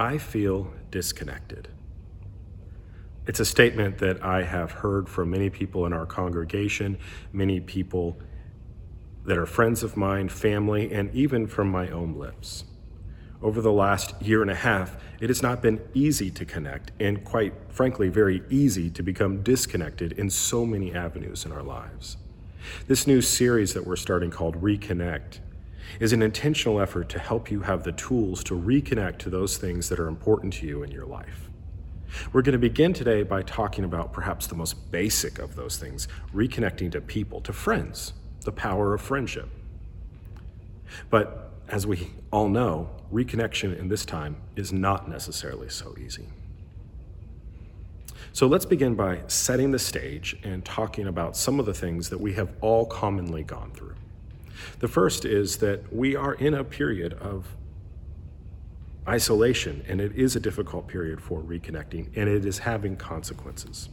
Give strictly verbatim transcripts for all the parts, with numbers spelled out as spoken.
I feel disconnected. It's a statement that I have heard from many people in our congregation, many people that are friends of mine, family, and even from my own lips. Over the last year and a half, it has not been easy to connect, and quite frankly, very easy to become disconnected in so many avenues in our lives. This new series that we're starting called Reconnect is an intentional effort to help you have the tools to reconnect to those things that are important to you in your life. We're going to begin today by talking about perhaps the most basic of those things, reconnecting to people, to friends, the power of friendship. But as we all know, reconnection in this time is not necessarily so easy. So let's begin by setting the stage and talking about some of the things that we have all commonly gone through. The first is that we are in a period of isolation, and it is a difficult period for reconnecting, and it is having consequences.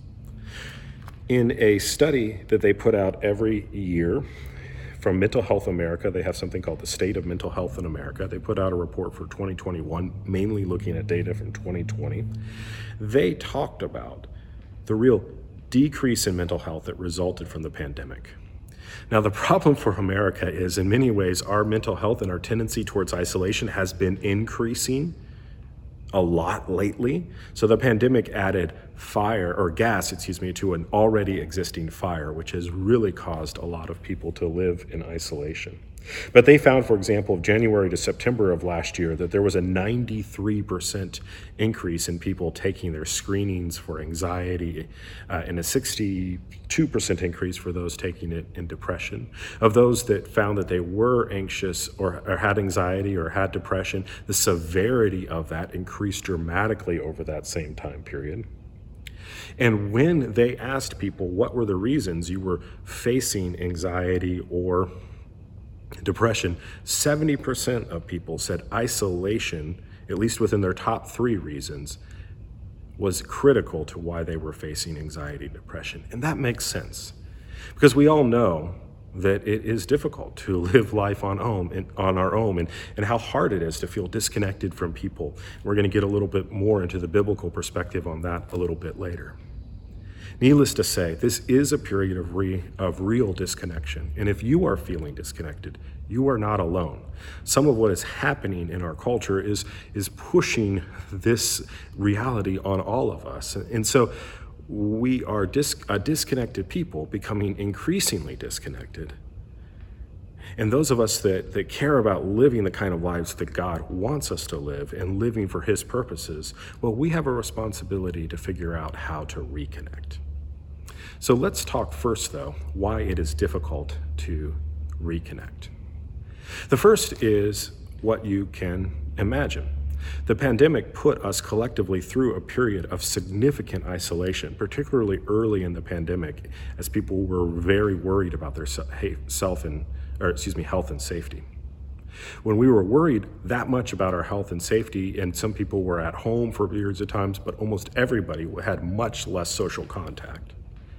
In a study that they put out every year from Mental Health America, they have something called the State of Mental Health in America. They put out a report for twenty twenty-one, mainly looking at data from twenty twenty. They talked about the real decrease in mental health that resulted from the pandemic. Now, the problem for America is, in many ways, our mental health and our tendency towards isolation has been increasing a lot lately. So the pandemic added fire or gas, excuse me, to an already existing fire, which has really caused a lot of people to live in isolation. But they found, for example, of January to September of last year, that there was a ninety-three percent increase in people taking their screenings for anxiety uh, and a sixty-two percent increase for those taking it in depression. Of those that found that they were anxious or, or had anxiety or had depression, the severity of that increased dramatically over that same time period. And when they asked people what were the reasons you were facing anxiety or depression, seventy percent of people said isolation, at least within their top three reasons, was critical to why they were facing anxiety and depression. And that makes sense, because we all know that it is difficult to live life on, own, and, on our own and, and how hard it is to feel disconnected from people. We're going to get a little bit more into the biblical perspective on that a little bit later. Needless to say, this is a period of, re, of real disconnection. And if you are feeling disconnected, you are not alone. Some of what is happening in our culture is, is pushing this reality on all of us. And so we are dis, a disconnected people becoming increasingly disconnected. And those of us that, that care about living the kind of lives that God wants us to live and living for His purposes, well, we have a responsibility to figure out how to reconnect. So let's talk first, though, why it is difficult to reconnect. The first is what you can imagine. The pandemic put us collectively through a period of significant isolation, particularly early in the pandemic, as people were very worried about their self and, or excuse me, health and safety. When we were worried that much about our health and safety, and some people were at home for periods of times, but almost everybody had much less social contact.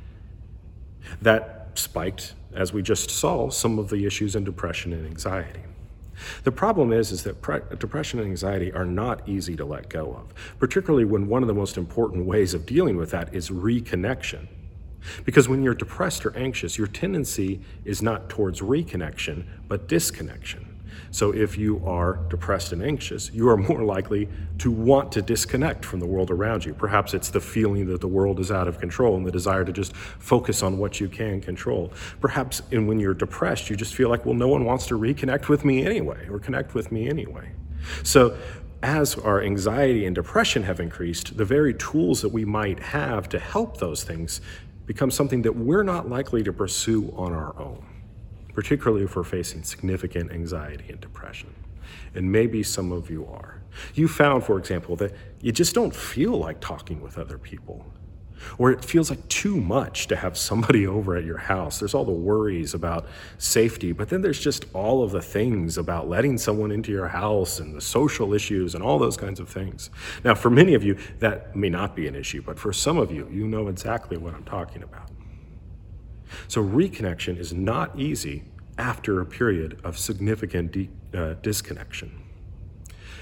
That spiked, as we just saw, some of the issues in depression and anxiety. The problem is, is that pre- depression and anxiety are not easy to let go of, particularly when one of the most important ways of dealing with that is reconnection. Because when you're depressed or anxious, your tendency is not towards reconnection, but disconnection. So if you are depressed and anxious, you are more likely to want to disconnect from the world around you. Perhaps it's the feeling that the world is out of control and the desire to just focus on what you can control. Perhaps and when you're depressed, you just feel like, well, no one wants to reconnect with me anyway, or connect with me anyway. So as our anxiety and depression have increased, the very tools that we might have to help those things become something that we're not likely to pursue on our own, particularly if we're facing significant anxiety and depression. And maybe some of you are. You found, for example, that you just don't feel like talking with other people, or it feels like too much to have somebody over at your house. There's all the worries about safety, but then there's just all of the things about letting someone into your house and the social issues and all those kinds of things. Now, for many of you, that may not be an issue, but for some of you, you know exactly what I'm talking about. So reconnection is not easy after a period of significant de- uh, disconnection.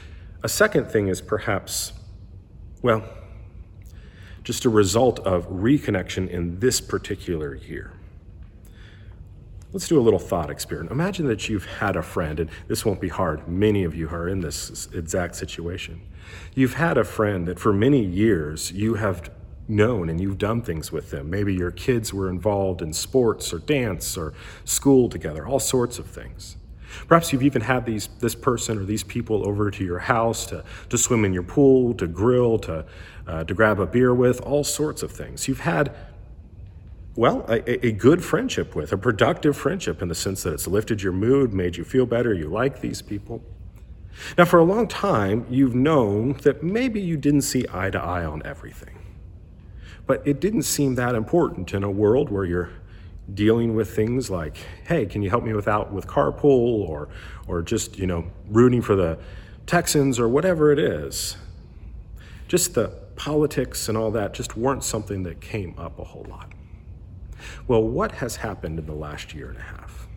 A second thing is perhaps, well, just a result of reconnection in this particular year. Let's do a little thought experiment. Imagine that you've had a friend, and this won't be hard. Many of you are in this exact situation. You've had a friend that for many years you have known and you've done things with them. Maybe your kids were involved in sports or dance or school together, all sorts of things. Perhaps you've even had these this person or these people over to your house to, to swim in your pool, to grill, to, uh, to grab a beer with, all sorts of things. You've had, well, a, a good friendship with, a productive friendship in the sense that it's lifted your mood, made you feel better, you like these people. Now, for a long time, you've known that maybe you didn't see eye to eye on everything. But it didn't seem that important in a world where you're dealing with things like, hey, can you help me with out with carpool, or or just, you know, rooting for the Texans or whatever it is. Just the politics and all that just weren't something that came up a whole lot. Well, what has happened in the last year and a half?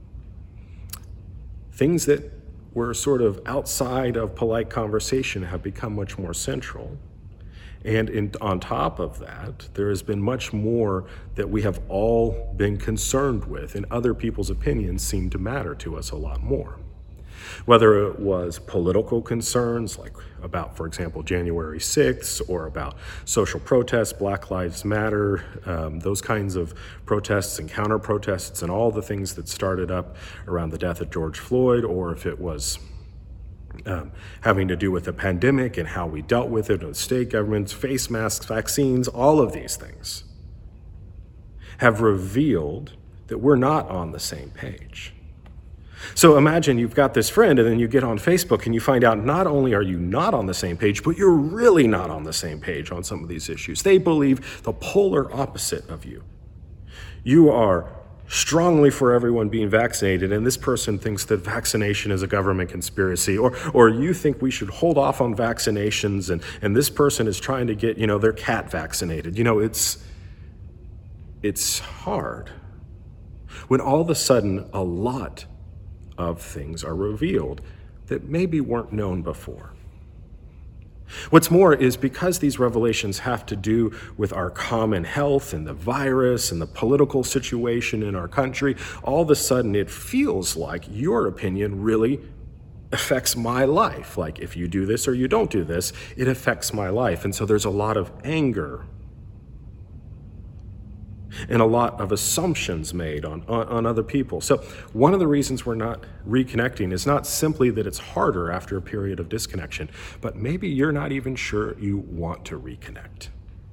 Things that were sort of outside of polite conversation have become much more central. And in, on top of that, there has been much more that we have all been concerned with, and other people's opinions seem to matter to us a lot more. Whether it was political concerns, like about, for example, January sixth, or about social protests, Black Lives Matter, um, those kinds of protests and counter-protests and all the things that started up around the death of George Floyd, or if it was Um, having to do with the pandemic and how we dealt with it, the state governments, face masks, vaccines, all of these things have revealed that we're not on the same page. So imagine you've got this friend and then you get on Facebook and you find out not only are you not on the same page, but you're really not on the same page on some of these issues. They believe the polar opposite of you. You are strongly for everyone being vaccinated, and this person thinks that vaccination is a government conspiracy, or or you think we should hold off on vaccinations, and, and this person is trying to get, you know, their cat vaccinated. You know, it's it's hard when all of a sudden a lot of things are revealed that maybe weren't known before. What's more is because these revelations have to do with our common health and the virus and the political situation in our country, all of a sudden it feels like your opinion really affects my life. Like if you do this or you don't do this, it affects my life. And so there's a lot of anger and a lot of assumptions made on, on, on other people. So one of the reasons we're not reconnecting is not simply that it's harder after a period of disconnection, but maybe you're not even sure you want to reconnect.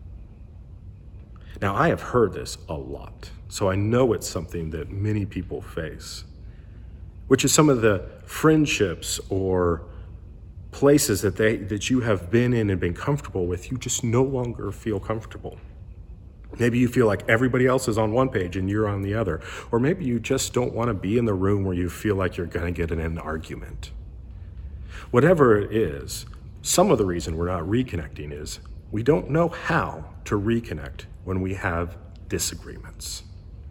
Now, I have heard this a lot, so I know it's something that many people face, which is some of the friendships or places that they that you have been in and been comfortable with, you just no longer feel comfortable. Maybe you feel like everybody else is on one page and you're on the other. Or maybe you just don't want to be in the room where you feel like you're going to get in an argument. Whatever it is, some of the reason we're not reconnecting is we don't know how to reconnect when we have disagreements.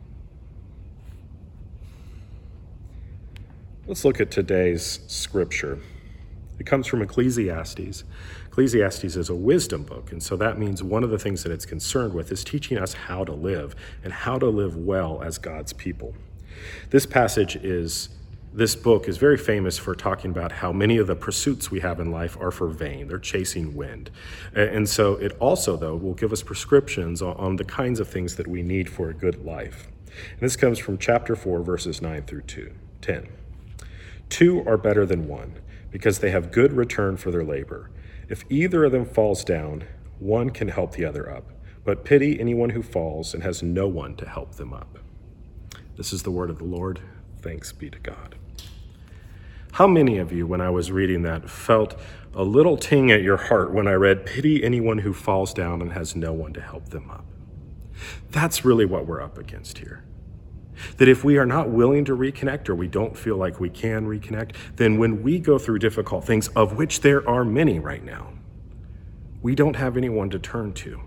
Let's look at today's scripture. It comes from Ecclesiastes. Ecclesiastes is a wisdom book, and so that means one of the things that it's concerned with is teaching us how to live and how to live well as God's people. This passage is, this book is very famous for talking about how many of the pursuits we have in life are for vain. They're chasing wind. And so it also, though, will give us prescriptions on the kinds of things that we need for a good life. And this comes from chapter four, verses nine through ten. Two are better than one, because they have good return for their labor. If either of them falls down, one can help the other up. But pity anyone who falls and has no one to help them up. This is the word of the Lord. Thanks be to God. How many of you, when I was reading that, felt a little ting at your heart when I read, pity anyone who falls down and has no one to help them up? That's really what we're up against here. That if we are not willing to reconnect, or we don't feel like we can reconnect, then when we go through difficult things, of which there are many right now, we don't have anyone to turn to.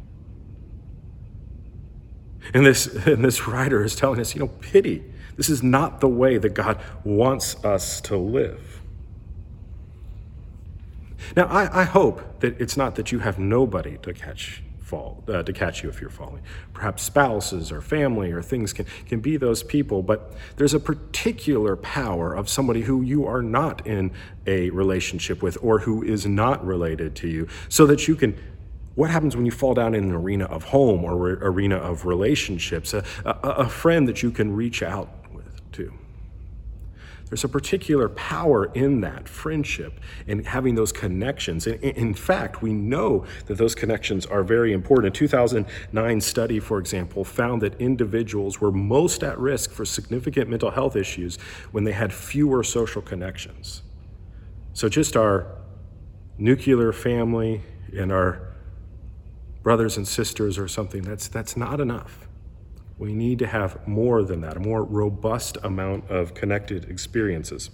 And this, and this writer is telling us, you know, pity. This is not the way that God wants us to live. Now, I, I hope that it's not that you have nobody to catch fall uh, to catch you if you're falling. Perhaps spouses or family or things can, can be those people, but there's a particular power of somebody who you are not in a relationship with or who is not related to you, so that you can. What happens when you fall down in an arena of home or re- arena of relationships? A, a, a friend that you can reach out with to. There's a particular power in that friendship and having those connections. And in fact, we know that those connections are very important. A two thousand nine study, for example, found that individuals were most at risk for significant mental health issues when they had fewer social connections. So just our nuclear family and our brothers and sisters or something, that's that's not enough. We need to have more than that, a more robust amount of connected experiences.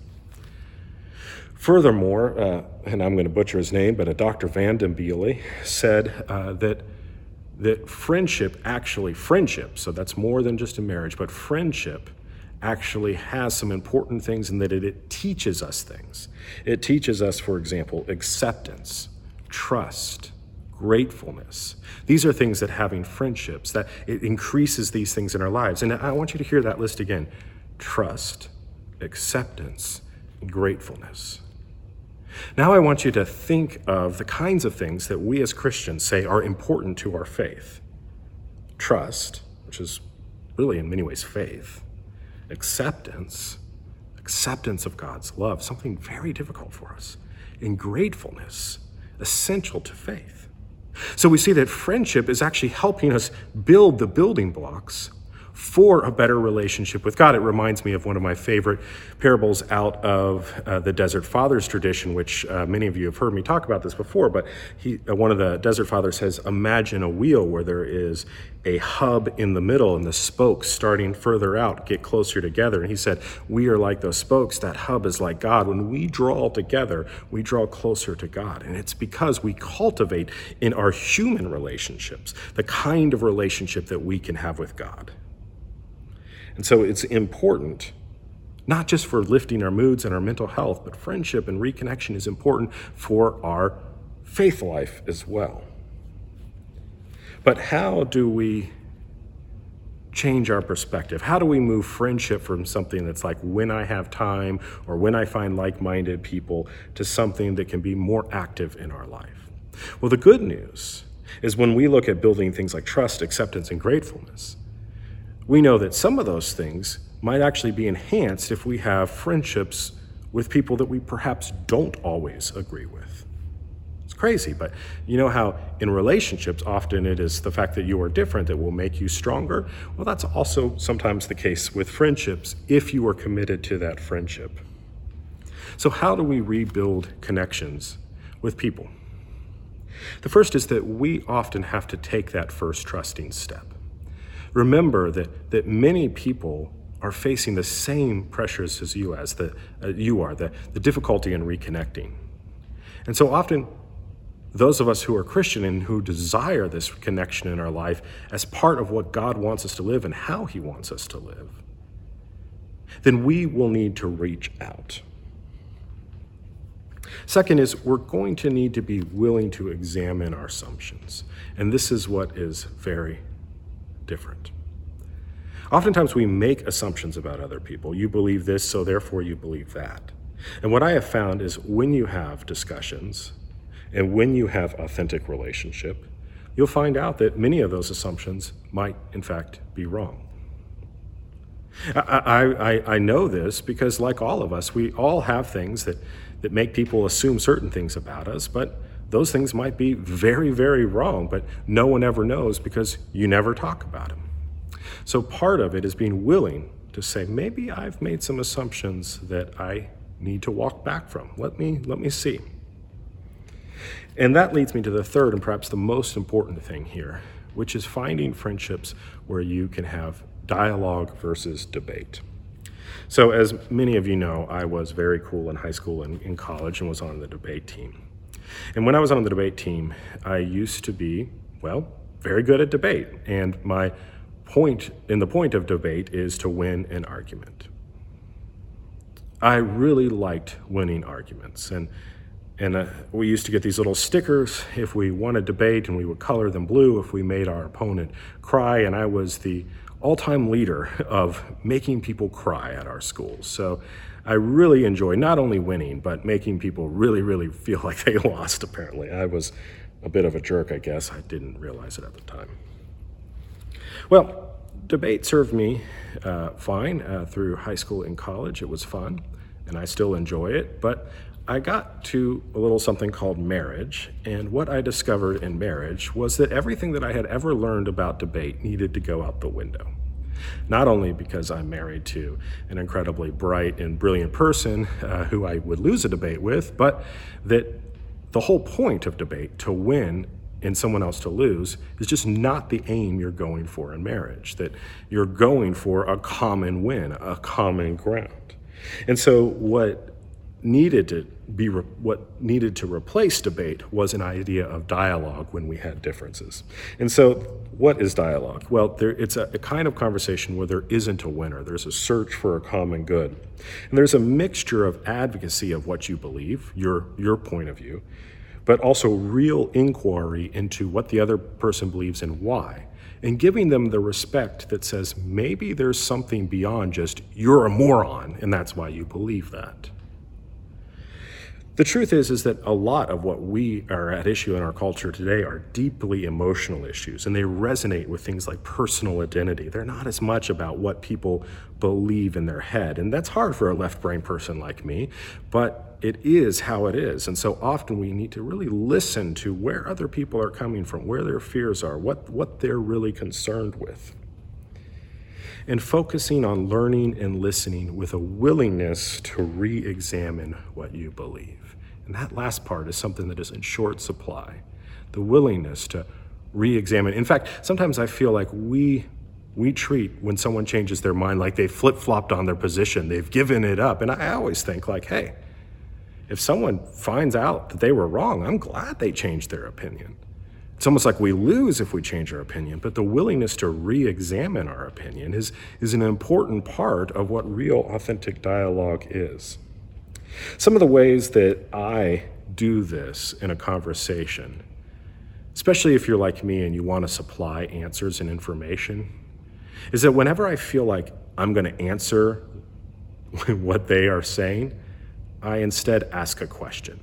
Furthermore, uh, and I'm going to butcher his name, but a Doctor Vandenbiele said uh, that that friendship actually, friendship, so that's more than just a marriage, but friendship actually has some important things in that it, it teaches us things. It teaches us, for example, acceptance, trust, gratefulness. These are things that having friendships, that it increases these things in our lives. And I want you to hear that list again. Trust, acceptance, and gratefulness. Now I want you to think of the kinds of things that we as Christians say are important to our faith. Trust, which is really in many ways faith. Acceptance, acceptance of God's love, something very difficult for us. And gratefulness, essential to faith. So we see that friendship is actually helping us build the building blocks for a better relationship with God. It reminds me of one of my favorite parables out of uh, the Desert Fathers tradition, which uh, many of you have heard me talk about this before, but he, uh, one of the Desert Fathers says, imagine a wheel where there is a hub in the middle and the spokes starting further out get closer together. And he said, we are like those spokes. That hub is like God. When we draw together, we draw closer to God. And it's because we cultivate in our human relationships the kind of relationship that we can have with God. And so it's important, not just for lifting our moods and our mental health, but friendship and reconnection is important for our faith life as well. But how do we change our perspective? How do we move friendship from something that's like when I have time or when I find like-minded people to something that can be more active in our life? Well, the good news is when we look at building things like trust, acceptance, and gratefulness, we know that some of those things might actually be enhanced if we have friendships with people that we perhaps don't always agree with. It's crazy, but you know how in relationships, often it is the fact that you are different that will make you stronger? Well, that's also sometimes the case with friendships if you are committed to that friendship. So how do we rebuild connections with people? The first is that we often have to take that first trusting step. Remember that, that many people are facing the same pressures as you as the uh, you are, the, the difficulty in reconnecting. And so often, those of us who are Christian and who desire this connection in our life as part of what God wants us to live and how he wants us to live, then we will need to reach out. Second is we're going to need to be willing to examine our assumptions. And this is what is very different. Oftentimes we make assumptions about other people. You believe this, so therefore you believe that. And what I have found is when you have discussions and when you have authentic relationship, you'll find out that many of those assumptions might in fact be wrong. I, I, I know this because like all of us, we all have things that, that make people assume certain things about us, but those things might be very, very wrong, but no one ever knows because you never talk about them. So part of it is being willing to say, maybe I've made some assumptions that I need to walk back from. Let me, let me see. And that leads me to the third and perhaps the most important thing here, which is finding friendships where you can have dialogue versus debate. So as many of you know, I was very cool in high school and in college and was on the debate team. And when I was on the debate team, I used to be, well, very good at debate. And my point in the point of debate is to win an argument. I really liked winning arguments. And And uh, we used to get these little stickers if we won a debate, and we would color them blue if we made our opponent cry. And I was the all-time leader of making people cry at our schools. So I really enjoy not only winning, but making people really, really feel like they lost, apparently. I was a bit of a jerk, I guess. I didn't realize it at the time. Well, debate served me uh, fine uh, through high school and college. It was fun, and I still enjoy it. But I got to a little something called marriage, and what I discovered in marriage was that everything that I had ever learned about debate needed to go out the window. Not only because I'm married to an incredibly bright and brilliant person uh, who I would lose a debate with, but that the whole point of debate, to win and someone else to lose, is just not the aim you're going for in marriage, that you're going for a common win, a common ground. And so what needed to be re- what needed to replace debate was an idea of dialogue when we had differences. And so what is dialogue? Well, there, it's a, a kind of conversation where there isn't a winner. There's a search for a common good. And there's a mixture of advocacy of what you believe, your your point of view, but also real inquiry into what the other person believes and why, and giving them the respect that says maybe there's something beyond just you're a moron and that's why you believe that. The truth is, is that a lot of what we are at issue in our culture today are deeply emotional issues, and they resonate with things like personal identity. They're not as much about what people believe in their head, and that's hard for a left-brain person like me, but it is how it is. And so often we need to really listen to where other people are coming from, where their fears are, what, what they're really concerned with. And focusing on learning and listening with a willingness to re-examine what you believe. And that last part is something that is in short supply, the willingness to re-examine. In fact, sometimes I feel like we we treat when someone changes their mind like they flip-flopped on their position, they've given it up. And I always think like, hey, if someone finds out that they were wrong, I'm glad they changed their opinion. It's almost like we lose if we change our opinion, but the willingness to re-examine our opinion is, is an important part of what real authentic dialogue is. Some of the ways that I do this in a conversation, especially if you're like me and you want to supply answers and information, is that whenever I feel like I'm going to answer what they are saying, I instead ask a question.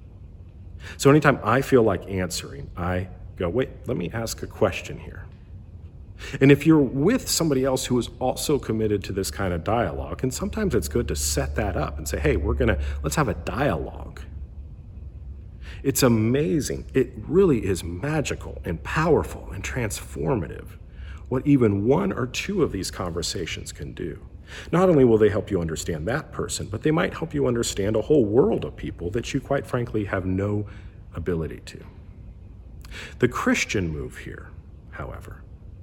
So anytime I feel like answering, I go, wait, let me ask a question here. And if you're with somebody else who is also committed to this kind of dialogue, and sometimes it's good to set that up and say, hey, we're gonna, let's have a dialogue. It's amazing. It really is magical and powerful and transformative what even one or two of these conversations can do. Not only will they help you understand that person, but they might help you understand a whole world of people that you quite frankly have no ability to. The Christian move here, however,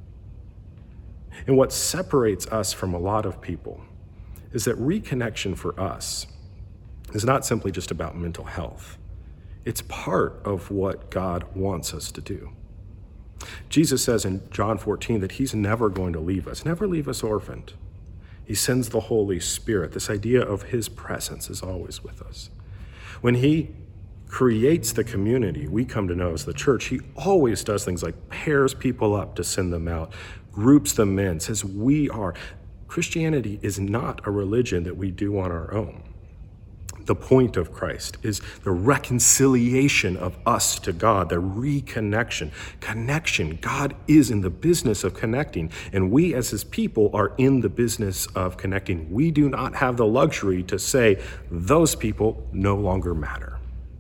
and what separates us from a lot of people, is that reconnection for us is not simply just about mental health. It's part of what God wants us to do. Jesus says in John fourteen that he's never going to leave us, never leave us orphaned. He sends the Holy Spirit. This idea of his presence is always with us. When he creates the community we come to know as the church, he always does things like pairs people up to send them out, groups them in, says we are. Christianity is not a religion that we do on our own. The point of Christ is the reconciliation of us to God, the reconnection. Connection. God is in the business of connecting, and we as his people are in the business of connecting. We do not have the luxury to say, those people no longer matter,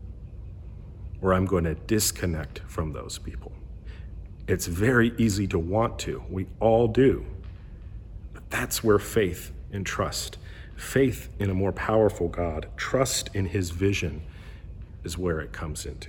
or I'm going to disconnect from those people. It's very easy to want to. We all do. But that's where faith and trust, faith in a more powerful God, trust in his vision is where it comes into.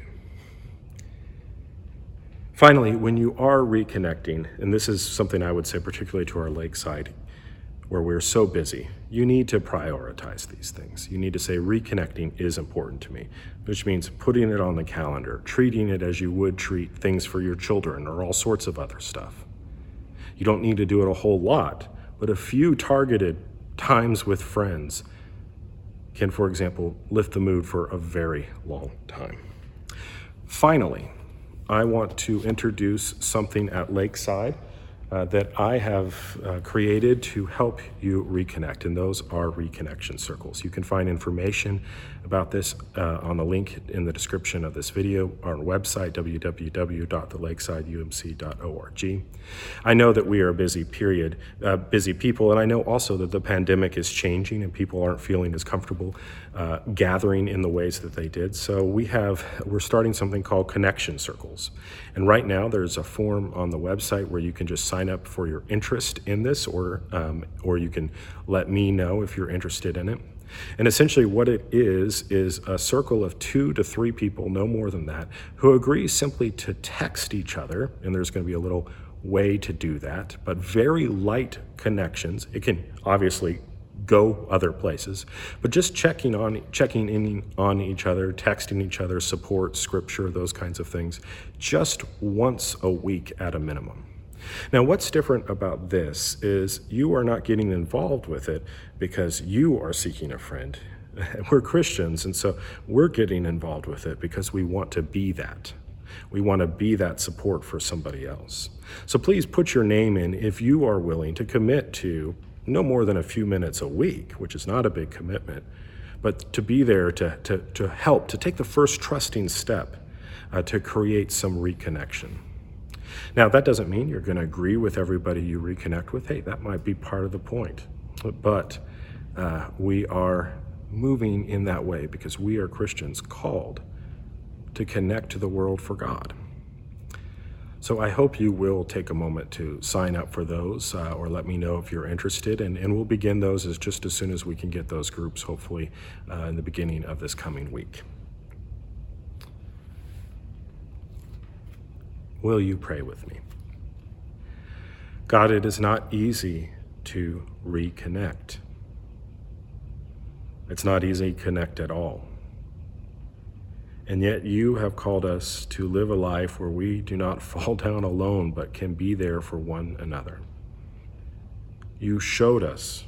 Finally, when you are reconnecting, and this is something I would say particularly to our lakeside, where we're so busy, you need to prioritize these things. You need to say reconnecting is important to me, which means putting it on the calendar, treating it as you would treat things for your children or all sorts of other stuff. You don't need to do it a whole lot, but a few targeted times with friends can, for example, lift the mood for a very long time. Finally, I want to introduce something at Lakeside uh, that I have uh, created to help you reconnect, and those are reconnection circles. You can find information about this uh, on the link in the description of this video, our website, w w w dot the lakeside u m c dot org. I know that we are a busy period, uh, busy people, and I know also that the pandemic is changing and people aren't feeling as comfortable uh, gathering in the ways that they did. So we have, we're starting something called Connection Circles. And right now there's a form on the website where you can just sign up for your interest in this, or, um, or you can let me know if you're interested in it. And essentially what it is, is a circle of two to three people, no more than that, who agree simply to text each other, and there's going to be a little way to do that, but very light connections. It can obviously go other places, but just checking on, checking in on each other, texting each other, support, scripture, those kinds of things, just once a week at a minimum. Now, what's different about this is you are not getting involved with it because you are seeking a friend. We're Christians, and so we're getting involved with it because we want to be that. We want to be that support for somebody else. So please put your name in if you are willing to commit to no more than a few minutes a week, which is not a big commitment, but to be there to, to, to help, to take the first trusting step uh, to create some reconnection. Now, that doesn't mean you're going to agree with everybody you reconnect with. Hey, that might be part of the point. But uh, we are moving in that way because we are Christians called to connect to the world for God. So I hope you will take a moment to sign up for those uh, or let me know if you're interested. And, and we'll begin those as just as soon as we can get those groups, hopefully uh, in the beginning of this coming week. Will you pray with me? God, it is not easy to reconnect. It's not easy to connect at all. And yet you have called us to live a life where we do not fall down alone, but can be there for one another. You showed us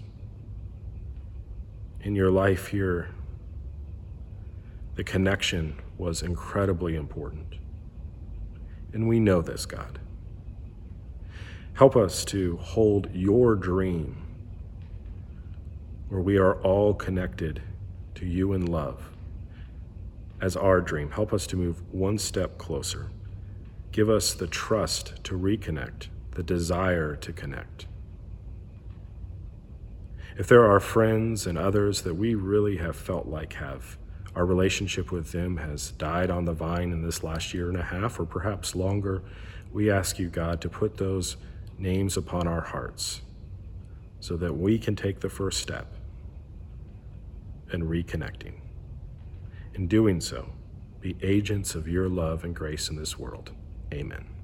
in your life here the connection was incredibly important. And we know this, God. Help us to hold your dream where we are all connected to you in love as our dream. Help us to move one step closer. Give us the trust to reconnect, the desire to connect. If there are friends and others that we really have felt like have our relationship with them has died on the vine in this last year and a half, or perhaps longer, we ask you, God, to put those names upon our hearts so that we can take the first step in reconnecting. In doing so, be agents of your love and grace in this world. Amen.